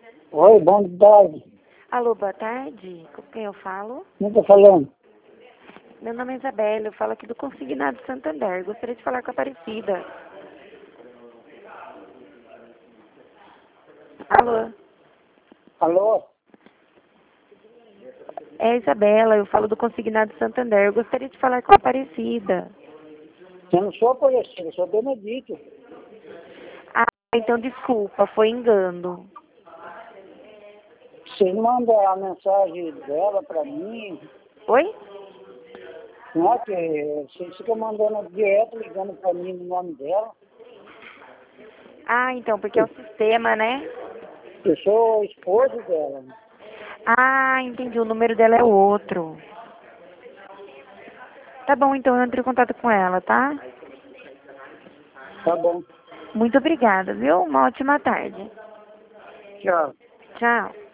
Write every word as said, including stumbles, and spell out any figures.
Oi, boa tarde. Alô, boa tarde. Com quem eu falo? Quem tá falando? Meu nome é Isabela, eu falo aqui do Consignado Santander. Gostaria de falar com a Aparecida. Alô? Alô? É Isabela, eu falo do Consignado Santander. Eu gostaria de falar com a Aparecida. Eu não sou Aparecida, eu sou Benedito. Ah, então desculpa, foi engano. Você manda a mensagem dela pra mim, Oi? não é que você fica mandando direto, ligando pra mim no nome dela. Ah, então, porque é o sistema, né? Eu sou esposo dela. Ah, entendi, o número dela é outro. Tá bom, então eu entro em contato com ela, tá? Tá bom. Muito obrigada, viu? Uma ótima tarde. Tchau. Tchau.